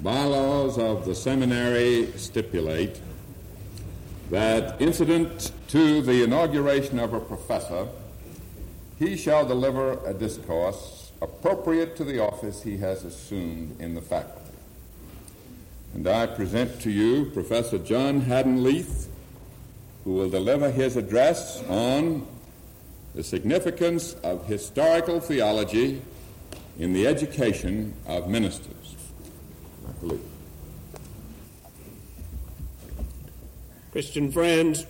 bylaws of the seminary stipulate that incident to the inauguration of a professor, he shall deliver a discourse appropriate to the office he has assumed in the faculty. And I present to you Professor John Haddon Leith, who will deliver his address on the significance of historical theology in the education of ministers. Dr. Leith. Christian friends,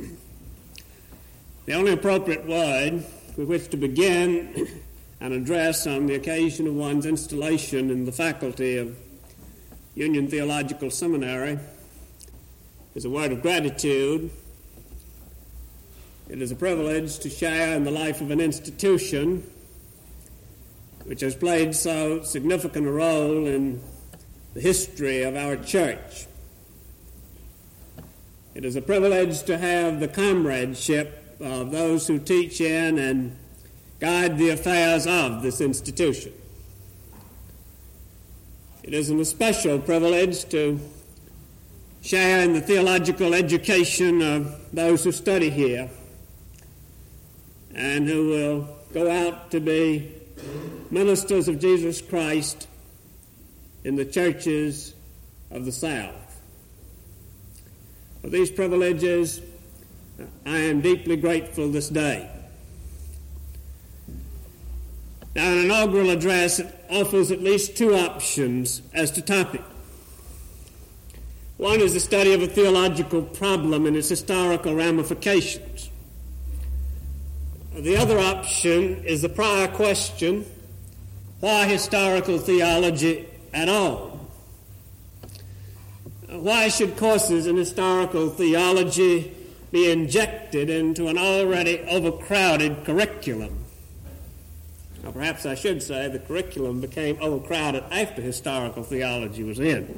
the only appropriate word with which to begin an address on the occasion of one's installation in the faculty of Union Theological Seminary is a word of gratitude. It is a privilege to share in the life of an institution which has played so significant a role in the history of our church. It is a privilege to have the comradeship of those who teach in and guide the affairs of this institution. It is an especial privilege to share in the theological education of those who study here and who will go out to be ministers of Jesus Christ in the churches of the South. For these privileges, I am deeply grateful this day. Now, an inaugural address offers at least two options as to topic. One is the study of a theological problem and its historical ramifications. The other option is the prior question, why historical theology at all? Why should courses in historical theology be injected into an already overcrowded curriculum? Or perhaps I should say the curriculum became overcrowded after historical theology was in.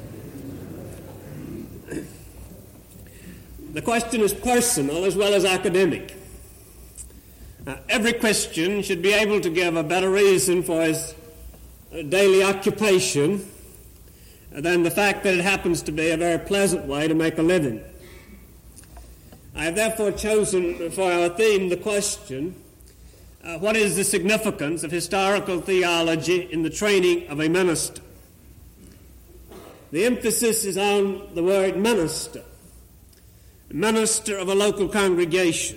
The question is personal as well as academic. Every Christian should be able to give a better reason for his daily occupation than the fact that it happens to be a very pleasant way to make a living. I have therefore chosen for our theme the question, what is the significance of historical theology in the training of a minister? The emphasis is on the word minister, minister of a local congregation.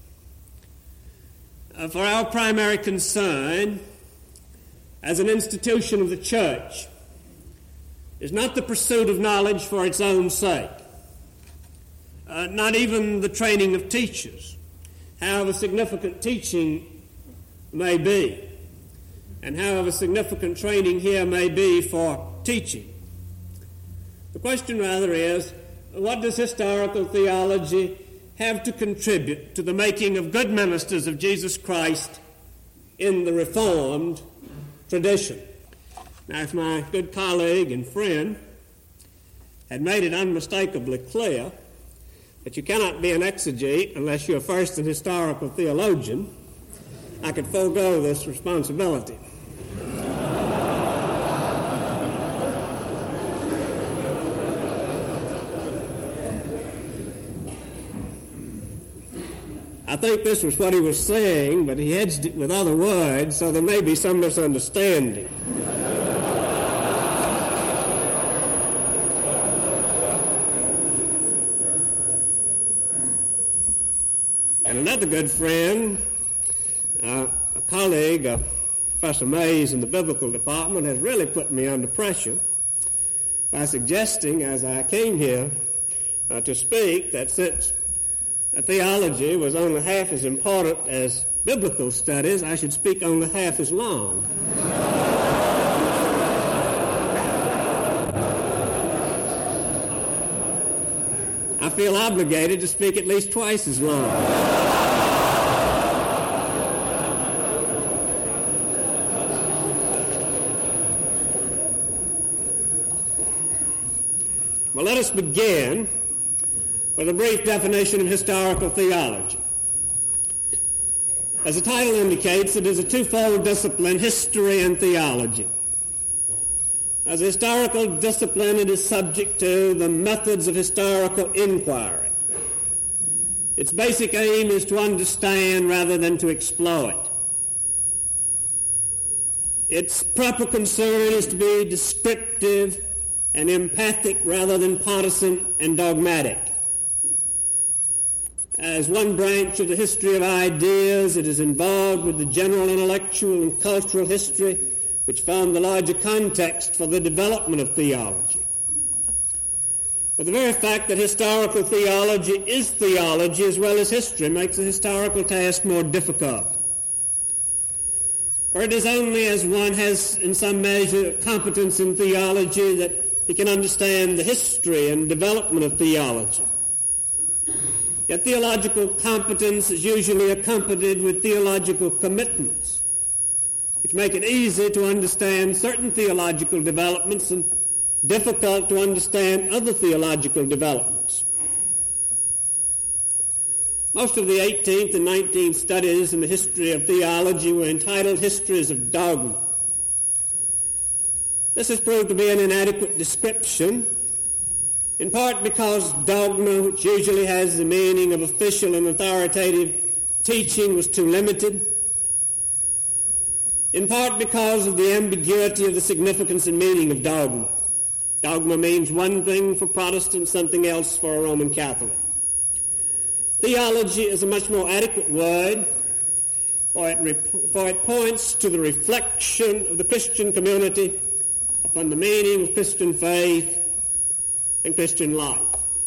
For our primary concern as an institution of the church is not the pursuit of knowledge for its own sake, not even the training of teachers, however significant teaching may be, and however significant training here may be for teaching. The question rather is, what does historical theology have to contribute to the making of good ministers of Jesus Christ in the Reformed tradition? Now, if my good colleague and friend had made it unmistakably clear that you cannot be an exegete unless you're first an historical theologian, I could forego this responsibility. I think this was what he was saying, but he hedged it with other words, so there may be some misunderstanding. And another good friend, a colleague, Professor Mays in the biblical department, has really put me under pressure by suggesting, as I came here to speak, that since theology was only half as important as biblical studies, I should speak only half as long. I feel obligated to speak at least twice as long. Well, let us begin with a brief definition of historical theology. As the title indicates, it is a twofold discipline, history and theology. As a historical discipline, it is subject to the methods of historical inquiry. Its basic aim is to understand rather than to exploit. Its proper concern is to be descriptive and empathic rather than partisan and dogmatic. As one branch of the history of ideas, it is involved with the general intellectual and cultural history which form the larger context for the development of theology. But the very fact that historical theology is theology as well as history makes the historical task more difficult. For it is only as one has in some measure competence in theology that he can understand the history and development of theology. Yet theological competence is usually accompanied with theological commitments, which make it easy to understand certain theological developments and difficult to understand other theological developments. Most of the 18th and 19th studies in the history of theology were entitled Histories of Dogma. This has proved to be an inadequate description, in part because dogma, which usually has the meaning of official and authoritative teaching, was too limited, in part because of the ambiguity of the significance and meaning of dogma. Dogma means one thing for Protestants, something else for a Roman Catholic. Theology is a much more adequate word, for it points to the reflection of the Christian community upon the meaning of Christian faith and Christian life.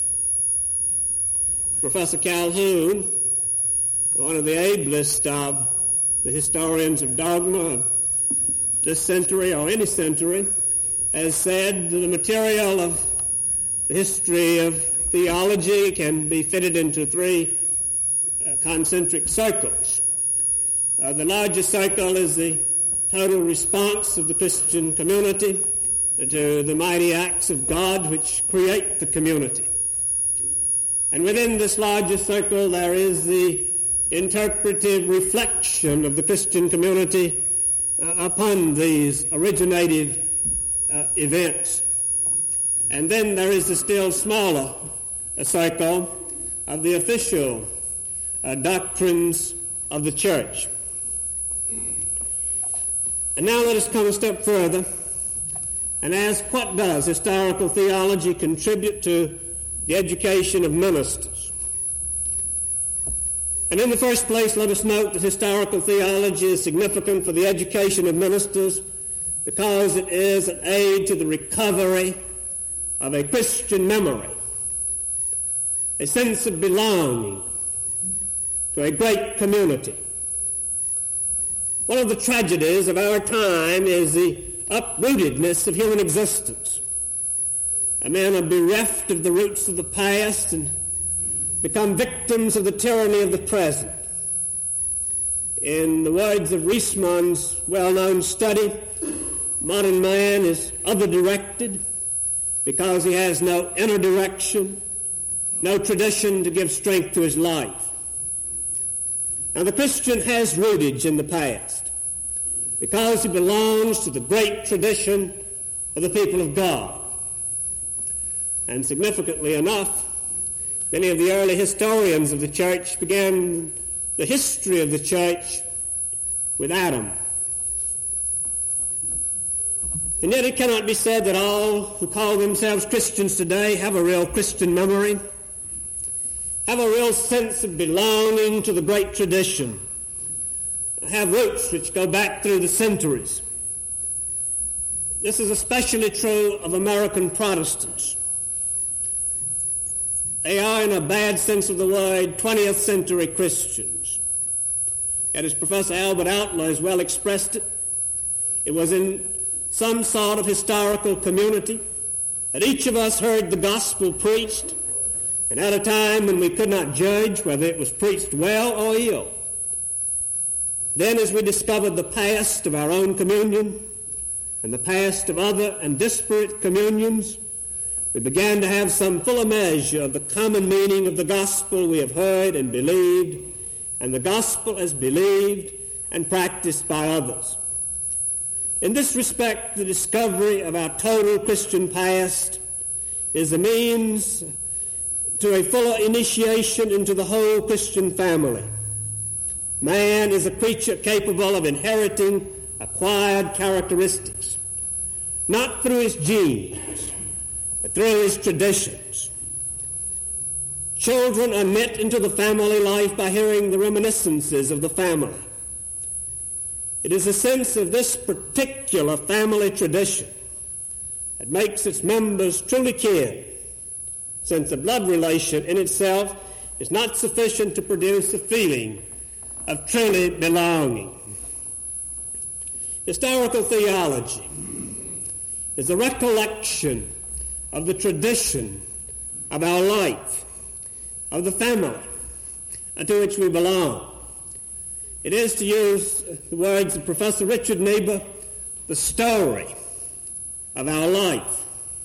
Professor Calhoun, one of the ablest of the historians of dogma of this century or any century, has said that the material of the history of theology can be fitted into three concentric circles. The largest circle is the total response of the Christian community to the mighty acts of God which create the community. And within this larger circle there is the interpretive reflection of the Christian community upon these originative events. And then there is the still smaller circle of the official doctrines of the church. And now let us come a step further and ask, what does historical theology contribute to the education of ministers? And in the first place, let us note that historical theology is significant for the education of ministers because it is an aid to the recovery of a Christian memory, a sense of belonging to a great community. One of the tragedies of our time is the uprootedness of human existence. Men are bereft of the roots of the past and become victims of the tyranny of the present. In the words of Reisman's well-known study, modern man is other-directed because he has no inner direction, no tradition to give strength to his life. Now, the Christian has rootage in the past because he belongs to the great tradition of the people of God. And significantly enough, many of the early historians of the church began the history of the church with Adam. And yet it cannot be said that all who call themselves Christians today have a real Christian memory, have a real sense of belonging to the great tradition, have roots which go back through the centuries. This is especially true of American Protestants. They are, in a bad sense of the word, 20th century Christians. Yet as Professor Albert Outler has well expressed it, it was in some sort of historical community that each of us heard the gospel preached, and at a time when we could not judge whether it was preached well or ill. Then as we discovered the past of our own communion and the past of other and disparate communions, we began to have some fuller measure of the common meaning of the gospel we have heard and believed, and the gospel as believed and practiced by others. In this respect, the discovery of our total Christian past is the means to a fuller initiation into the whole Christian family. Man is a creature capable of inheriting acquired characteristics, not through his genes, but through his traditions. Children are knit into the family life by hearing the reminiscences of the family. It is a sense of this particular family tradition that makes its members truly kin, since the blood relation in itself is not sufficient to produce a feeling of truly belonging. Historical theology is the recollection of the tradition of our life, of the family to which we belong. It is, to use the words of Professor Richard Niebuhr, the story of our life.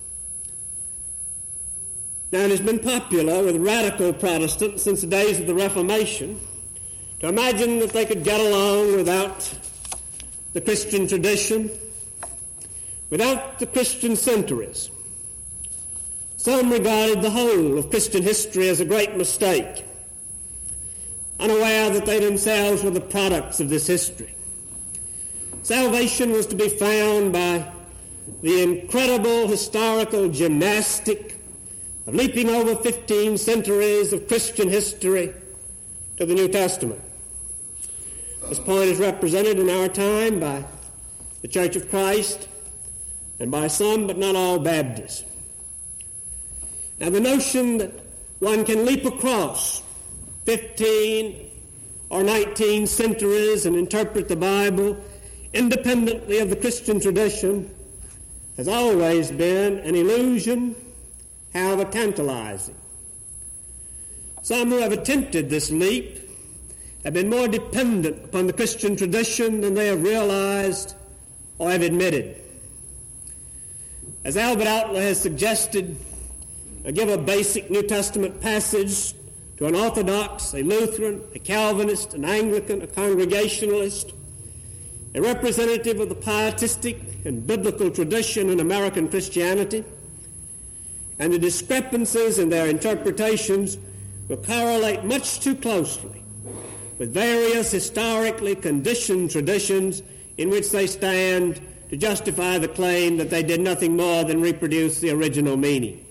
Now, it has been popular with radical Protestants since the days of the Reformation to imagine that they could get along without the Christian tradition, without the Christian centuries. Some regarded the whole of Christian history as a great mistake, unaware that they themselves were the products of this history. Salvation was to be found by the incredible historical gymnastic of leaping over 15 centuries of Christian history to the New Testament. This point is represented in our time by the Church of Christ and by some, but not all, Baptists. Now, the notion that one can leap across 15 or 19 centuries and interpret the Bible independently of the Christian tradition has always been an illusion, however tantalizing. Some who have attempted this leap have been more dependent upon the Christian tradition than they have realized or have admitted. As Albert Outler has suggested, give a basic New Testament passage to an Orthodox, a Lutheran, a Calvinist, an Anglican, a Congregationalist, a representative of the pietistic and biblical tradition in American Christianity, and the discrepancies in their interpretations will correlate much too closely with various historically conditioned traditions in which they stand to justify the claim that they did nothing more than reproduce the original meaning.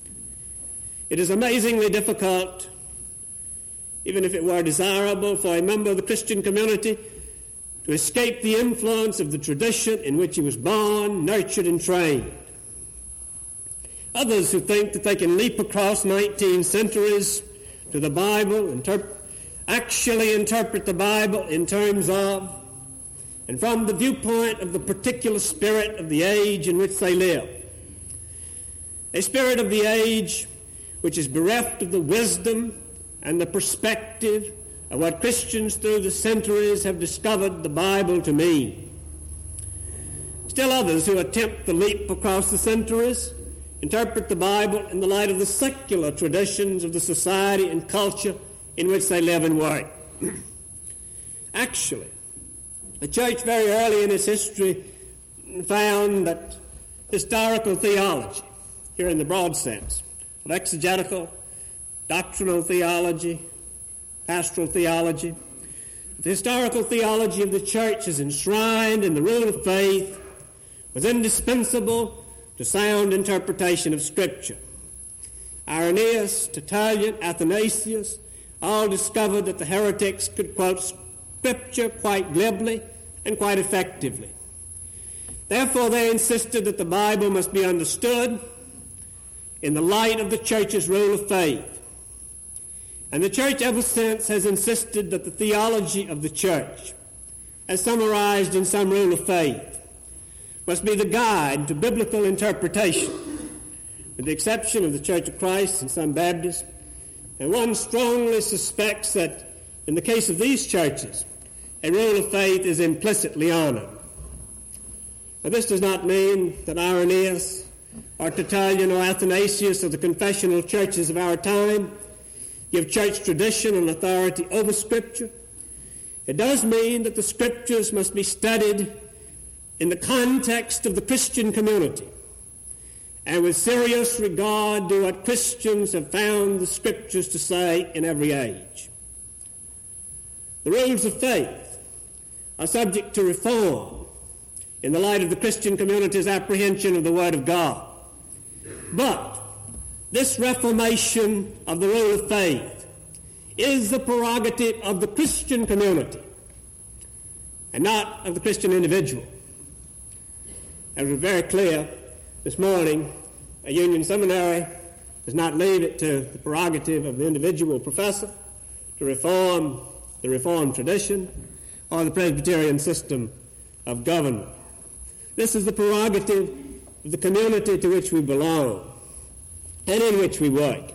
It is amazingly difficult, even if it were desirable, for a member of the Christian community to escape the influence of the tradition in which he was born, nurtured, and trained. Others who think that they can leap across 19 centuries to the Bible, actually interpret the Bible in terms of and from the viewpoint of the particular spirit of the age in which they live. A spirit of the age which is bereft of the wisdom and the perspective of what Christians through the centuries have discovered the Bible to mean. Still others who attempt the leap across the centuries interpret the Bible in the light of the secular traditions of the society and culture in which they live and work. Actually, the church very early in its history found that historical theology, here in the broad sense, of exegetical, doctrinal theology, pastoral theology, the historical theology of the church is enshrined in the rule of faith, was indispensable to sound interpretation of Scripture. Irenaeus, Tertullian, Athanasius all discovered that the heretics could quote Scripture quite glibly and quite effectively. Therefore, they insisted that the Bible must be understood in the light of the church's rule of faith. And the church ever since has insisted that the theology of the church, as summarized in some rule of faith, must be the guide to biblical interpretation, with the exception of the Church of Christ and some Baptists. And one strongly suspects that in the case of these churches, a rule of faith is implicitly honored. Now, this does not mean that Irenaeus or Tertullian or Athanasius or the confessional churches of our time give church tradition and authority over Scripture. It does mean that the Scriptures must be studied in the context of the Christian community and with serious regard to what Christians have found the Scriptures to say in every age. The rules of faith are subject to reform in the light of the Christian community's apprehension of the Word of God. But this reformation of the rule of faith is the prerogative of the Christian community and not of the Christian individual. As was very clear this morning, a Union seminary does not leave it to the prerogative of the individual professor to reform the Reformed tradition or the Presbyterian system of government. This is the prerogative of the community to which we belong and in which we work.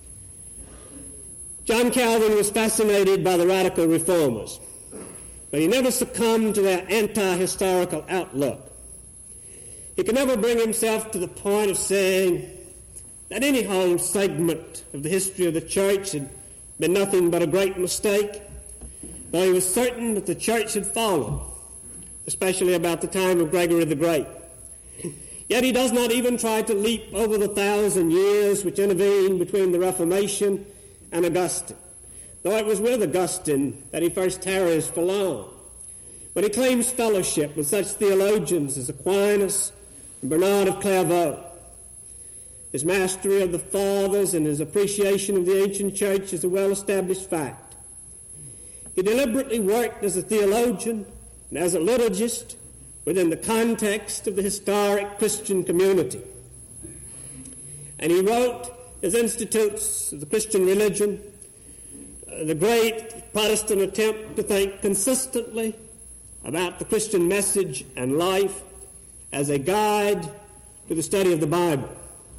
John Calvin was fascinated by the radical reformers, but he never succumbed to their anti-historical outlook. He could never bring himself to the point of saying that any whole segment of the history of the church had been nothing but a great mistake, though he was certain that the church had fallen, especially about the time of Gregory the Great. Yet he does not even try to leap over the 1,000 years which intervened between the Reformation and Augustine, though it was with Augustine that he first tarries for long. But he claims fellowship with such theologians as Aquinas and Bernard of Clairvaux. His mastery of the Fathers and his appreciation of the ancient church is a well-established fact. He deliberately worked as a theologian and as a liturgist within the context of the historic Christian community. And he wrote his Institutes of the Christian Religion, the great Protestant attempt to think consistently about the Christian message and life as a guide to the study of the Bible.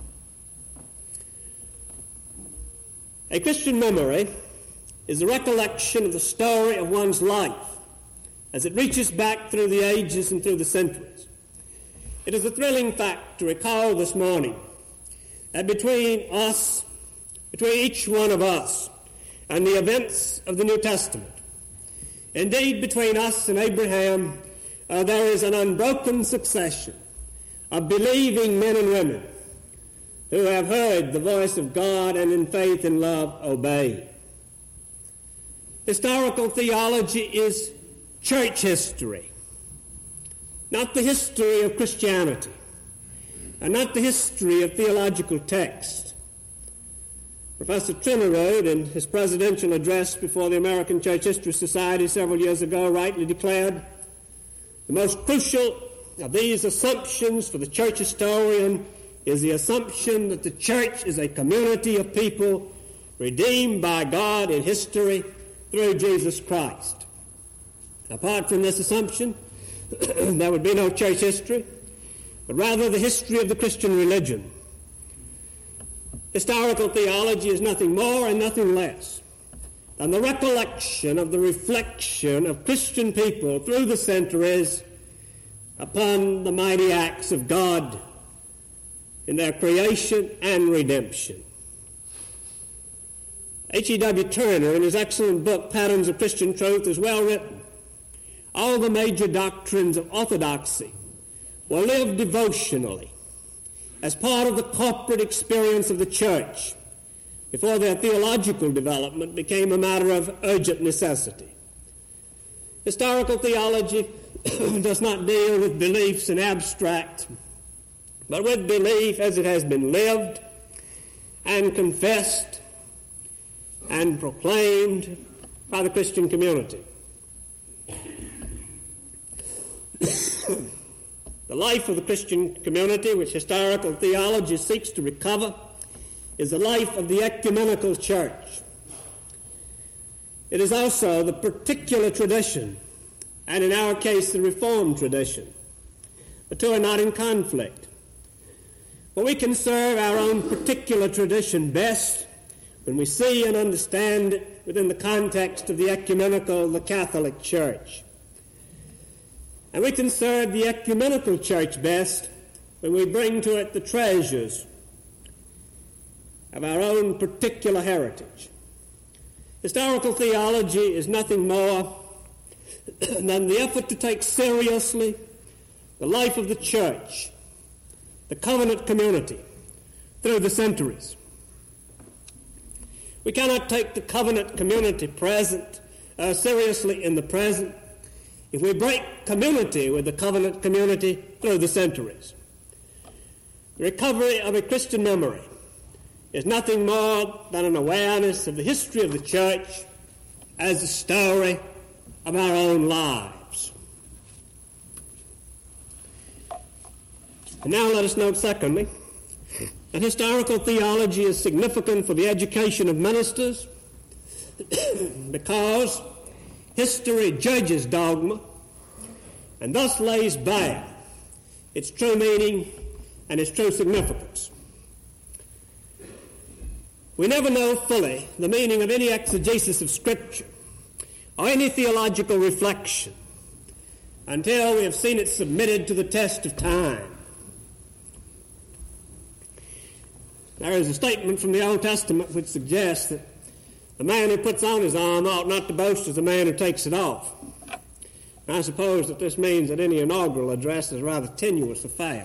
A Christian memory is the recollection of the story of one's life as it reaches back through the ages and through the centuries. It is a thrilling fact to recall this morning that between each one of us and the events of the New Testament, indeed between us and Abraham, there is an unbroken succession of believing men and women who have heard the voice of God and in faith and love obeyed. Historical theology is church history, not the history of Christianity, and not the history of theological text. Professor Trinerode, in his presidential address before the American Church History Society several years ago, rightly declared, the most crucial of these assumptions for the church historian is the assumption that the church is a community of people redeemed by God in history through Jesus Christ. Apart from this assumption, there would be no church history, but rather the history of the Christian religion. Historical theology is nothing more and nothing less than the recollection of the reflection of Christian people through the centuries upon the mighty acts of God in their creation and redemption. H.E.W. Turner, in his excellent book, Patterns of Christian Truth, is well written. All the major doctrines of orthodoxy were lived devotionally as part of the corporate experience of the church before their theological development became a matter of urgent necessity. Historical theology does not deal with beliefs in abstract, but with belief as it has been lived and confessed and proclaimed by the Christian community. The life of the Christian community, which historical theology seeks to recover, is the life of the ecumenical church. It is also the particular tradition, and in our case the Reformed tradition. The two are not in conflict. But we can serve our own particular tradition best when we see and understand it within the context of the ecumenical, the Catholic Church. And we can serve the ecumenical church best when we bring to it the treasures of our own particular heritage. Historical theology is nothing more than the effort to take seriously the life of the church, the covenant community, through the centuries. We cannot take the covenant community seriously in the present if we break community with the covenant community through the centuries. The recovery of a Christian memory is nothing more than an awareness of the history of the church as a story of our own lives. And now let us note, secondly, that historical theology is significant for the education of ministers because history judges dogma and thus lays bare its true meaning and its true significance. We never know fully the meaning of any exegesis of Scripture or any theological reflection until we have seen it submitted to the test of time. There is a statement from the Old Testament which suggests that the man who puts on his armor ought not to boast as the man who takes it off. And I suppose that this means that any inaugural address is a rather tenuous affair.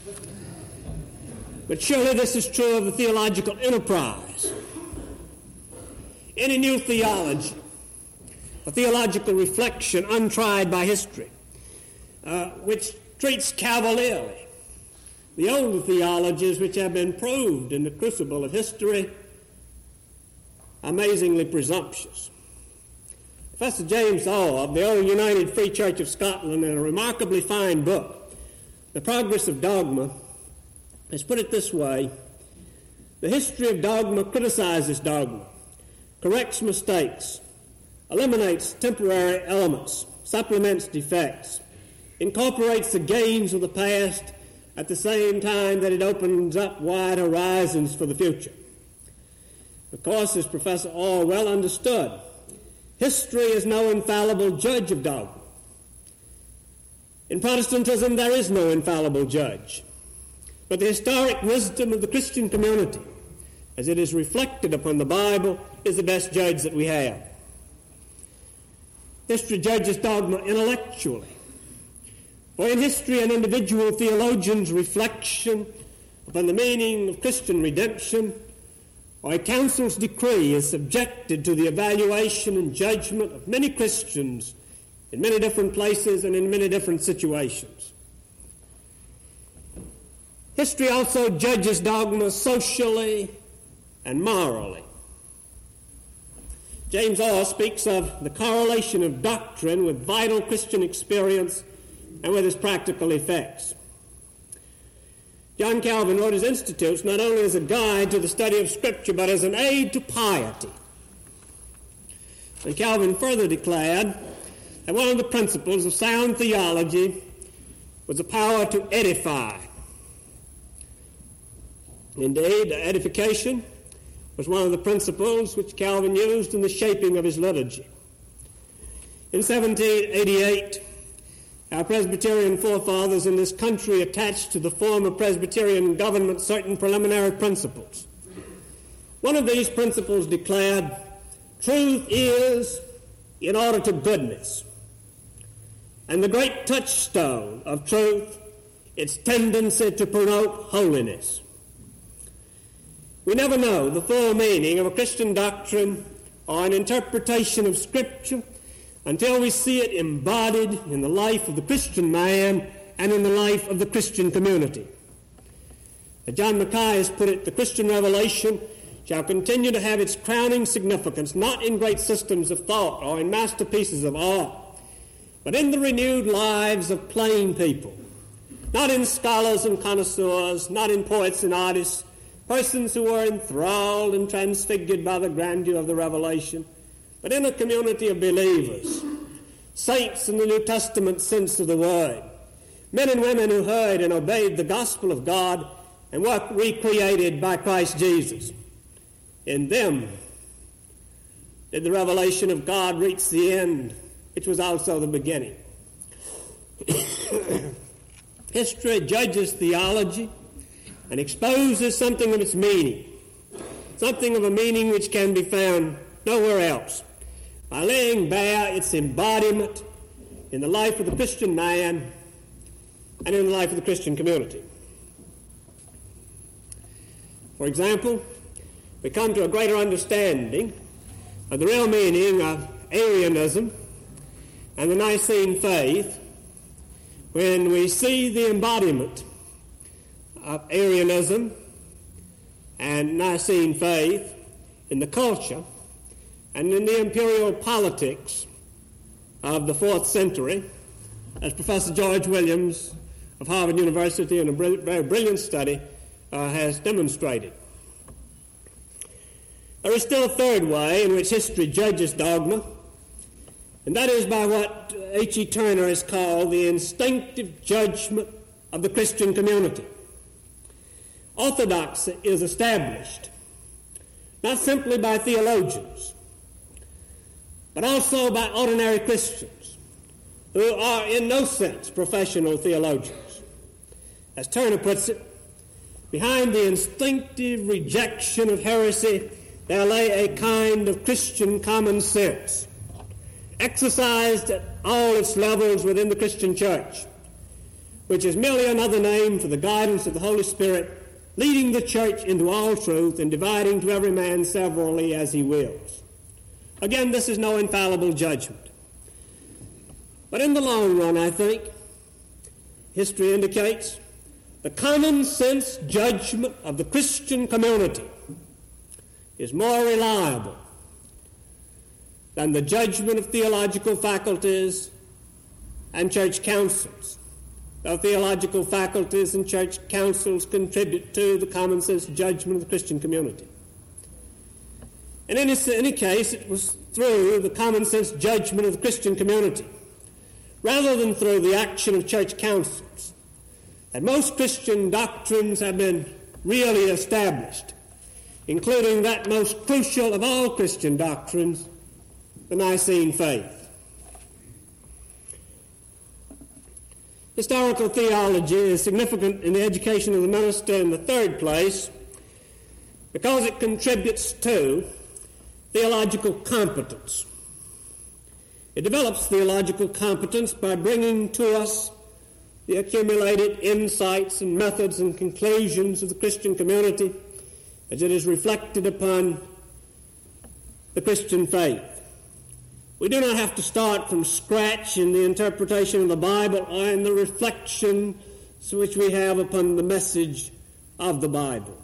But surely this is true of the theological enterprise. Any new theology, a theological reflection untried by history, which treats cavalierly the older theologies which have been proved in the crucible of history, amazingly presumptuous. Professor James Orr of the Old United Free Church of Scotland, in a remarkably fine book, The Progress of Dogma, has put it this way: the history of dogma criticizes dogma, corrects mistakes, eliminates temporary elements, supplements defects, incorporates the gains of the past at the same time that it opens up wide horizons for the future. Of course, as Professor Orr well understood, history is no infallible judge of dogma. In Protestantism, there is no infallible judge. But the historic wisdom of the Christian community, as it is reflected upon the Bible, is the best judge that we have. History judges dogma intellectually. For in history, an individual theologian's reflection upon the meaning of Christian redemption or a council's decree is subjected to the evaluation and judgment of many Christians in many different places and in many different situations. History also judges dogma socially and morally. James Orr speaks of the correlation of doctrine with vital Christian experience and with its practical effects. John Calvin wrote his Institutes not only as a guide to the study of Scripture, but as an aid to piety. And Calvin further declared that one of the principles of sound theology was the power to edify. Indeed, edification was one of the principles which Calvin used in the shaping of his liturgy. In 1788, our Presbyterian forefathers in this country attached to the form of Presbyterian government certain preliminary principles. One of these principles declared, truth is in order to goodness, and the great touchstone of truth, its tendency to promote holiness. We never know the full meaning of a Christian doctrine or an interpretation of Scripture until we see it embodied in the life of the Christian man and in the life of the Christian community. As John Mackay has put it, the Christian revelation shall continue to have its crowning significance not in great systems of thought or in masterpieces of art, but in the renewed lives of plain people, not in scholars and connoisseurs, not in poets and artists, persons who were enthralled and transfigured by the grandeur of the revelation, but in a community of believers, saints in the New Testament sense of the word, men and women who heard and obeyed the gospel of God and were recreated by Christ Jesus. In them did the revelation of God reach the end, which was also the beginning. History judges theology and exposes something of its meaning, something of a meaning which can be found nowhere else, by laying bare its embodiment in the life of the Christian man and in the life of the Christian community. For example, we come to a greater understanding of the real meaning of Arianism and the Nicene faith when we see the embodiment of Arianism and Nicene faith in the culture and in the imperial politics of the 4th century, as Professor George Williams of Harvard University in a very brilliant study has demonstrated. There is still a third way in which history judges dogma, and that is by what H.E. Turner has called the instinctive judgment of the Christian community. Orthodoxy is established not simply by theologians, but also by ordinary Christians who are in no sense professional theologians. As Turner puts it, behind the instinctive rejection of heresy, there lay a kind of Christian common sense, exercised at all its levels within the Christian church, which is merely another name for the guidance of the Holy Spirit, leading the church into all truth and dividing to every man severally as he wills. Again, this is no infallible judgment. But in the long run, I think, history indicates the common sense judgment of the Christian community is more reliable than the judgment of theological faculties and church councils. The theological faculties and church councils contribute to the common sense judgment of the Christian community. In any case, it was through the common sense judgment of the Christian community, rather than through the action of church councils, that most Christian doctrines have been really established, including that most crucial of all Christian doctrines, the Nicene faith. Historical theology is significant in the education of the minister in the third place because it contributes to theological competence. It develops theological competence by bringing to us the accumulated insights and methods and conclusions of the Christian community as it is reflected upon the Christian faith. We do not have to start from scratch in the interpretation of the Bible or in the reflections which we have upon the message of the Bible.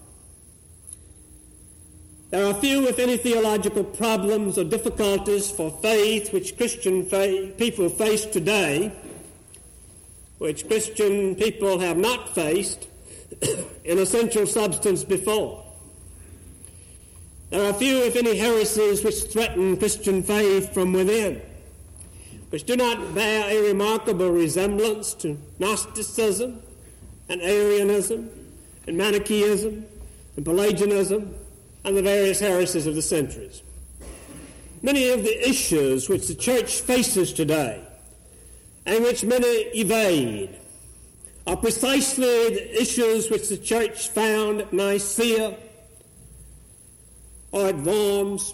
There are few, if any, theological problems or difficulties for faith which Christian people face today, which Christian people have not faced in essential substance before. There are few, if any, heresies which threaten Christian faith from within, which do not bear a remarkable resemblance to Gnosticism and Arianism and Manichaeism and Pelagianism and the various heresies of the centuries. Many of the issues which the church faces today and which many evade are precisely the issues which the church found at Nicaea or at Worms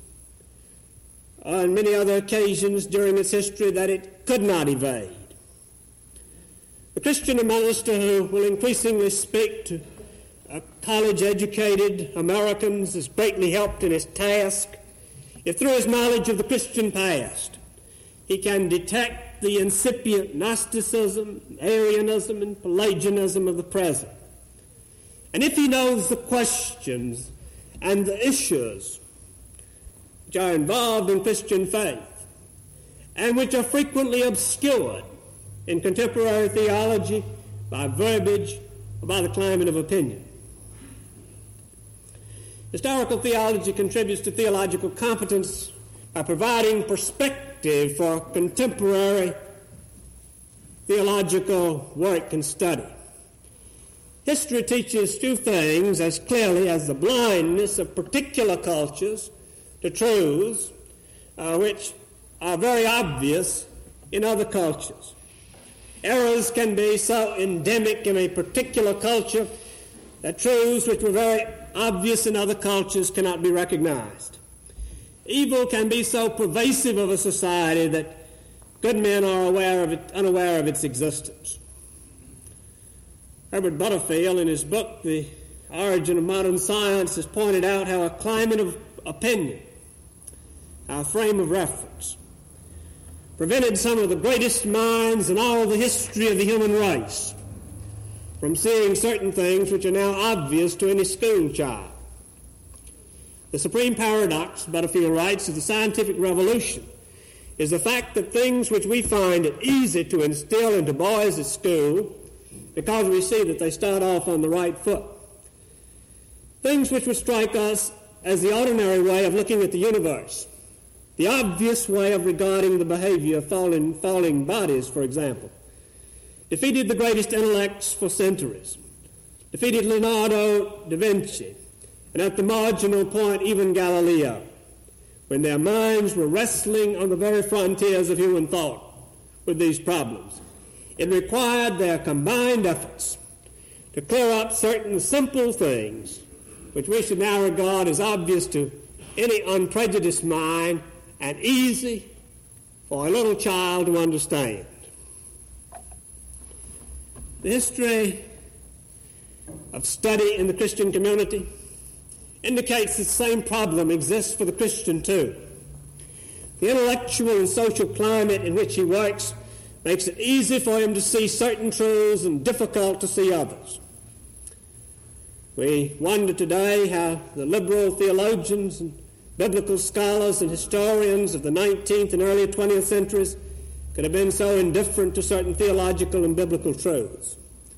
or on many other occasions during its history that it could not evade. The Christian minister who will increasingly speak to college-educated Americans is greatly helped in his task if through his knowledge of the Christian past he can detect the incipient Gnosticism, Arianism, and Pelagianism of the present. And if he knows the questions and the issues which are involved in Christian faith and which are frequently obscured in contemporary theology by verbiage or by the climate of opinion. Historical theology contributes to theological competence by providing perspective for contemporary theological work and study. History teaches few things as clearly as the blindness of particular cultures to truths which are very obvious in other cultures. Errors can be so endemic in a particular culture that truths which were very obvious in other cultures cannot be recognized. Evil can be so pervasive of a society that good men are unaware of its existence. Herbert Butterfield, in his book, The Origin of Modern Science, has pointed out how a climate of opinion, our frame of reference, prevented some of the greatest minds in all the history of the human race from seeing certain things which are now obvious to any school child. The supreme paradox, Butterfield writes, of the scientific revolution is the fact that things which we find it easy to instill into boys at school, because we see that they start off on the right foot, things which would strike us as the ordinary way of looking at the universe, the obvious way of regarding the behavior of falling bodies, for example, defeated the greatest intellects for centuries, defeated Leonardo da Vinci, and at the marginal point even Galileo, when their minds were wrestling on the very frontiers of human thought with these problems. It required their combined efforts to clear up certain simple things which we should now regard as obvious to any unprejudiced mind and easy for a little child to understand. The history of study in the Christian community indicates the same problem exists for the Christian too. The intellectual and social climate in which he works makes it easy for him to see certain truths and difficult to see others. We wonder today how the liberal theologians and biblical scholars and historians of the 19th and early 20th centuries could have been so indifferent to certain theological and biblical truths.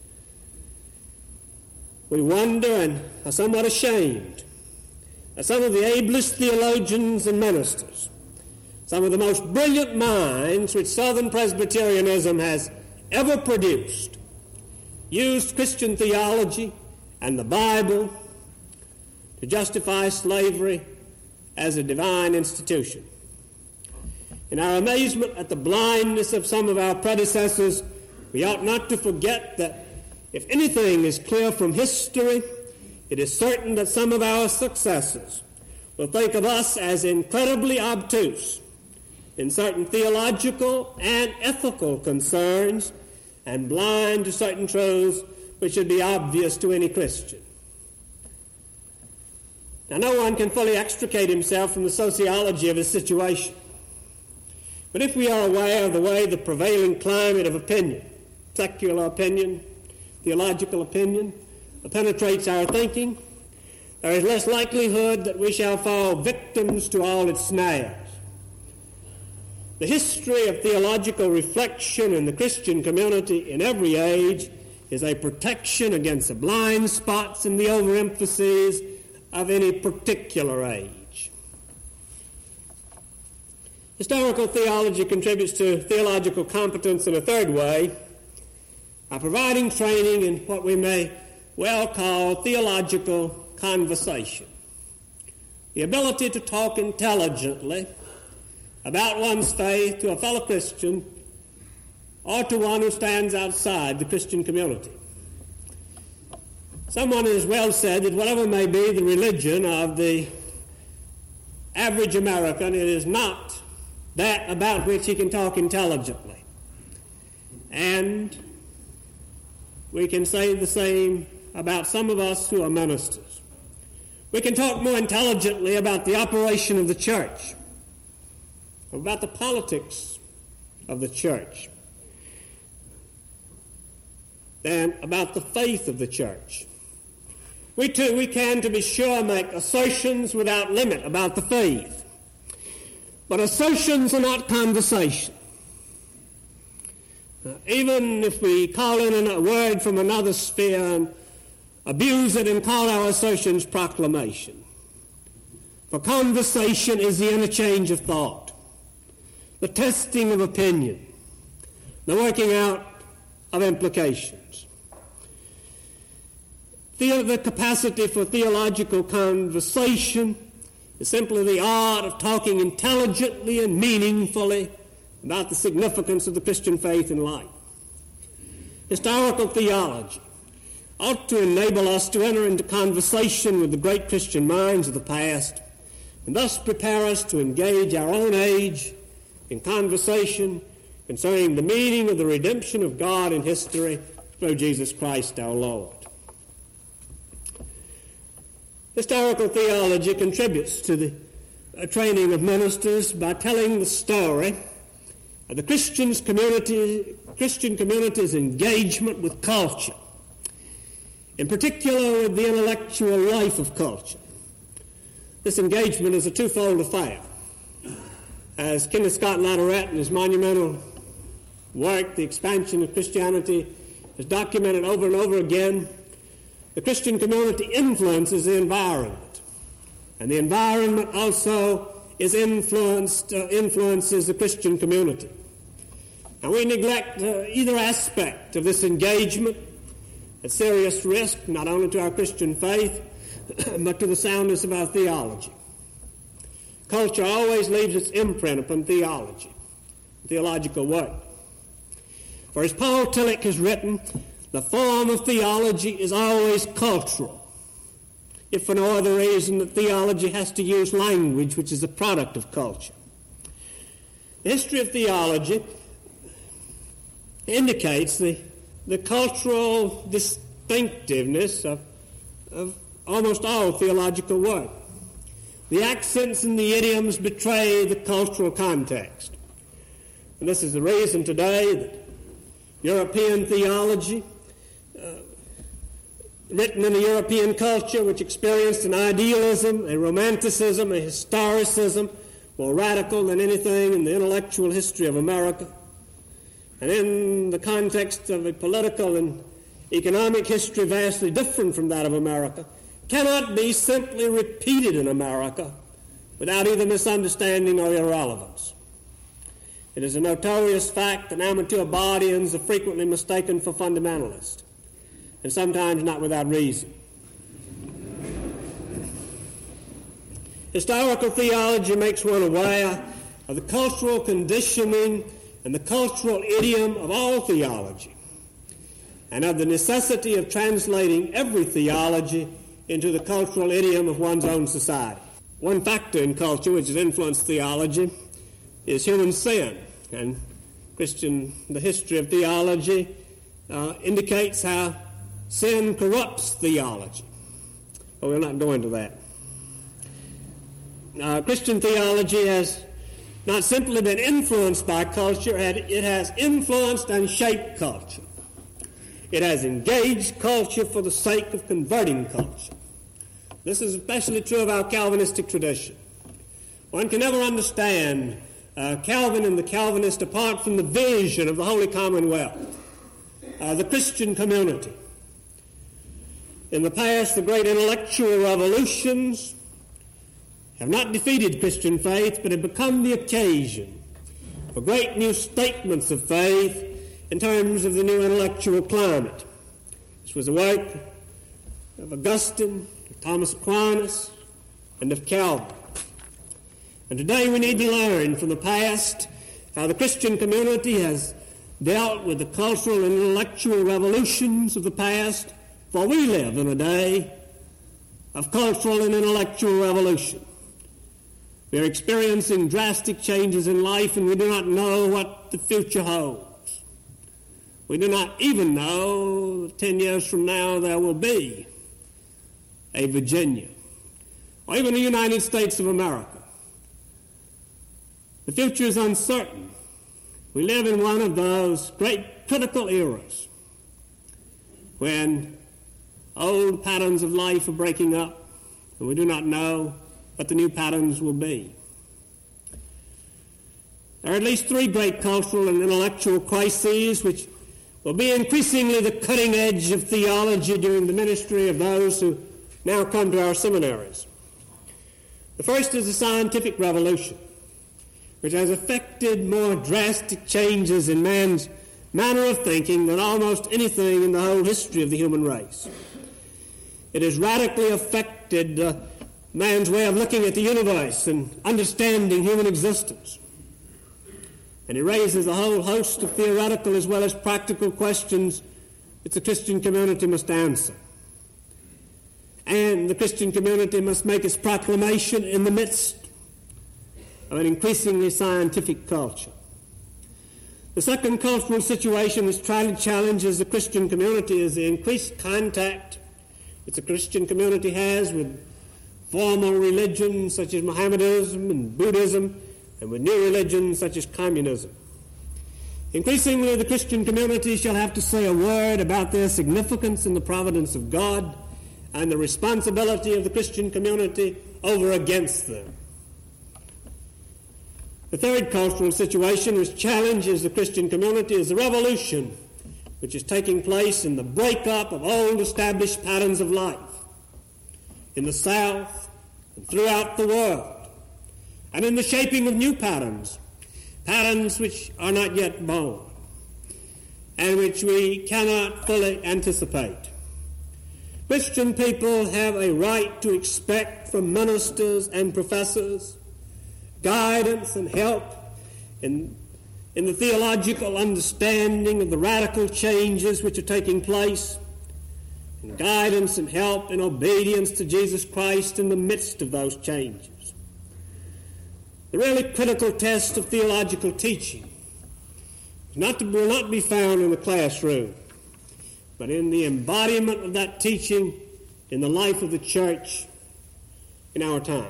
We wonder and are somewhat ashamed that some of the ablest theologians and ministers, some of the most brilliant minds which Southern Presbyterianism has ever produced, used Christian theology and the Bible to justify slavery as a divine institution. In our amazement at the blindness of some of our predecessors, we ought not to forget that if anything is clear from history, it is certain that some of our successors will think of us as incredibly obtuse in certain theological and ethical concerns and blind to certain truths which should be obvious to any Christian. Now, no one can fully extricate himself from the sociology of his situation. But if we are aware of the way the prevailing climate of opinion, secular opinion, theological opinion, penetrates our thinking, there is less likelihood that we shall fall victims to all its snares. The history of theological reflection in the Christian community in every age is a protection against the blind spots and the overemphasis of any particular age. Historical theology contributes to theological competence in a third way by providing training in what we may well call theological conversation. The ability to talk intelligently about one's faith to a fellow Christian or to one who stands outside the Christian community. Someone has well said that whatever may be the religion of the average American, it is not that about which he can talk intelligently. And we can say the same about some of us who are ministers. We can talk more intelligently about the operation of the church, about the politics of the church, than about the faith of the church. We can, to be sure, make assertions without limit about the faith. But assertions are not conversation. Even if we call in a word from another sphere and abuse it and call our assertions proclamation. For conversation is the interchange of thought, the testing of opinion, the working out of implications. The capacity for theological conversation is simply the art of talking intelligently and meaningfully about the significance of the Christian faith and life. Historical theology ought to enable us to enter into conversation with the great Christian minds of the past and thus prepare us to engage our own age in conversation concerning the meaning of the redemption of God in history through Jesus Christ our Lord. Historical theology contributes to the training of ministers by telling the story of the Christian community's engagement with culture, in particular with the intellectual life of culture. This engagement is a twofold affair. As Kenneth Scott Latourette in his monumental work, The Expansion of Christianity, has documented over and over again, the Christian community influences the environment, and the environment also influences the Christian community. And we neglect either aspect of this engagement at serious risk, not only to our Christian faith, but to the soundness of our theology. Culture always leaves its imprint upon theology, theological work. For as Paul Tillich has written, the form of theology is always cultural, if for no other reason that theology has to use language which is a product of culture. The history of theology indicates the cultural distinctiveness of almost all theological work. The accents and the idioms betray the cultural context. And this is the reason today that European theology, written in a European culture which experienced an idealism, a romanticism, a historicism more radical than anything in the intellectual history of America, and in the context of a political and economic history vastly different from that of America, cannot be simply repeated in America without either misunderstanding or irrelevance. It is a notorious fact that amateur Bardians are frequently mistaken for fundamentalists, and sometimes not without reason. Historical theology makes one aware of the cultural conditioning and the cultural idiom of all theology, and of the necessity of translating every theology into the cultural idiom of one's own society. One factor in culture which has influenced theology is human sin, and the history of theology indicates how sin corrupts theology. But we'll not go into that. Christian theology has not simply been influenced by culture, it has influenced and shaped culture. It has engaged culture for the sake of converting culture. This is especially true of our Calvinistic tradition. One can never understand Calvin and the Calvinists apart from the vision of the Holy Commonwealth, the Christian community. In the past, the great intellectual revolutions have not defeated Christian faith, but have become the occasion for great new statements of faith in terms of the new intellectual climate. This was the work of Augustine, of Thomas Aquinas, and of Calvin. And today we need to learn from the past how the Christian community has dealt with the cultural and intellectual revolutions of the past, for we live in a day of cultural and intellectual revolution. We are experiencing drastic changes in life, and we do not know what the future holds. We do not even know that 10 years from now there will be a Virginia, or even the United States of America. The future is uncertain. We live in one of those great critical eras when old patterns of life are breaking up, and we do not know what the new patterns will be. There are at least three great cultural and intellectual crises which will be increasingly the cutting edge of theology during the ministry of those who now come to our seminaries. The first is the scientific revolution, which has effected more drastic changes in man's manner of thinking than almost anything in the whole history of the human race. It has radically affected man's way of looking at the universe and understanding human existence. And it raises a whole host of theoretical as well as practical questions that the Christian community must answer. And the Christian community must make its proclamation in the midst of an increasingly scientific culture. The second cultural situation which challenges the Christian community is the increased contact that the Christian community has with formal religions such as Mohammedanism and Buddhism, and with new religions such as communism. Increasingly, the Christian community shall have to say a word about their significance in the providence of God and the responsibility of the Christian community over against them. The third cultural situation which challenges the Christian community is the revolution which is taking place in the breakup of old established patterns of life in the South and throughout the world, and in the shaping of new patterns which are not yet born and which we cannot fully anticipate. Christian people have a right to expect from ministers and professors guidance and help in the theological understanding of the radical changes which are taking place, and guidance and help in obedience to Jesus Christ in the midst of those changes. The really critical test of theological teaching will not be found in the classroom, but in the embodiment of that teaching in the life of the church in our time.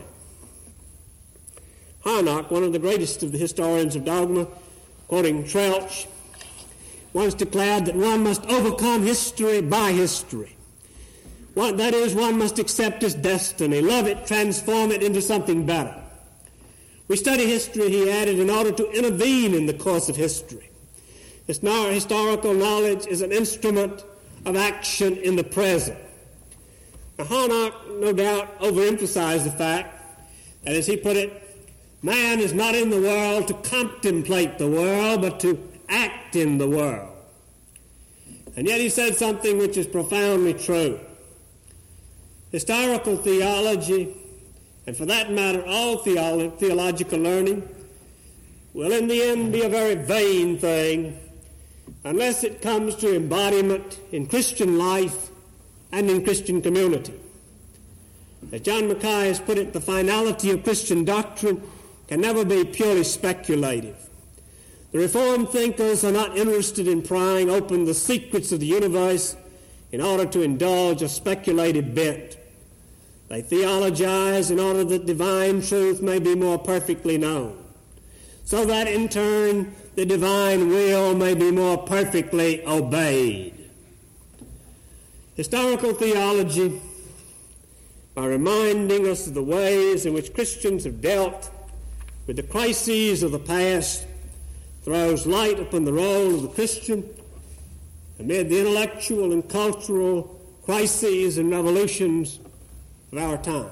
Harnack, one of the greatest of the historians of dogma, quoting Troeltsch, once declared that one must overcome history by history. That is, one must accept its destiny, love it, transform it into something better. We study history, he added, in order to intervene in the course of history. Historical knowledge is an instrument of action in the present. Now, Harnack, no doubt, overemphasized the fact that, as he put it, man is not in the world to contemplate the world, but to act in the world. And yet he said something which is profoundly true. Historical theology, and for that matter all theological learning, will in the end be a very vain thing unless it comes to embodiment in Christian life and in Christian community. As John Mackay has put it, the finality of Christian doctrine can never be purely speculative. The Reformed thinkers are not interested in prying open the secrets of the universe in order to indulge a speculative bent. They theologize in order that divine truth may be more perfectly known, so that in turn the divine will may be more perfectly obeyed. Historical theology, by reminding us of the ways in which Christians have dealt with the crises of the past, throws light upon the role of the Christian amid the intellectual and cultural crises and revolutions of our time.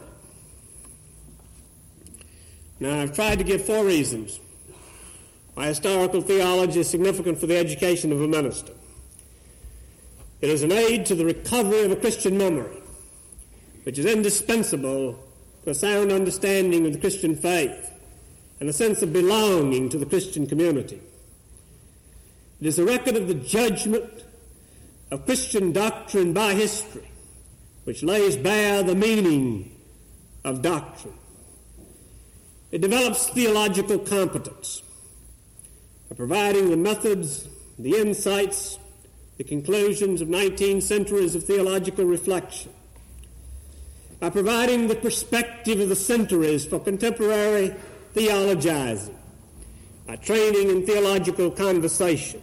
Now, I've tried to give 4 reasons why historical theology is significant for the education of a minister. It is an aid to the recovery of a Christian memory, which is indispensable for a sound understanding of the Christian faith and a sense of belonging to the Christian community. It is a record of the judgment of Christian doctrine by history, which lays bare the meaning of doctrine. It develops theological competence by providing the methods, the insights, the conclusions of 19 centuries of theological reflection, by providing the perspective of the centuries for contemporary theologizing, by training in theological conversation.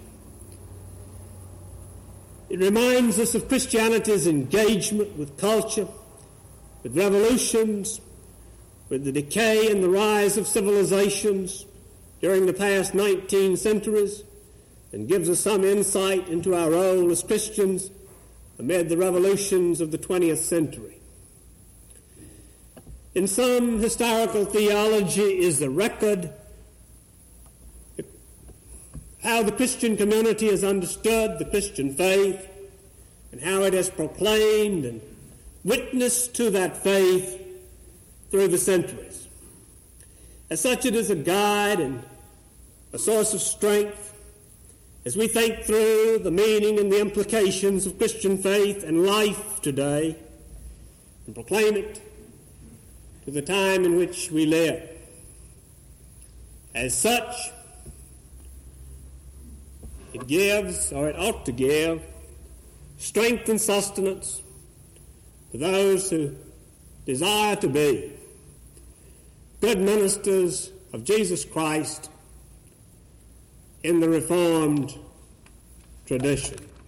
It reminds us of Christianity's engagement with culture, with revolutions, with the decay and the rise of civilizations during the past 19 centuries, and gives us some insight into our role as Christians amid the revolutions of the 20th century. In sum, historical theology is the record of how the Christian community has understood the Christian faith and how it has proclaimed and witnessed to that faith through the centuries. As such, it is a guide and a source of strength as we think through the meaning and the implications of Christian faith and life today and proclaim it to the time in which we live. As such, It gives, or it ought to give, strength and sustenance to those who desire to be good ministers of Jesus Christ in the Reformed tradition.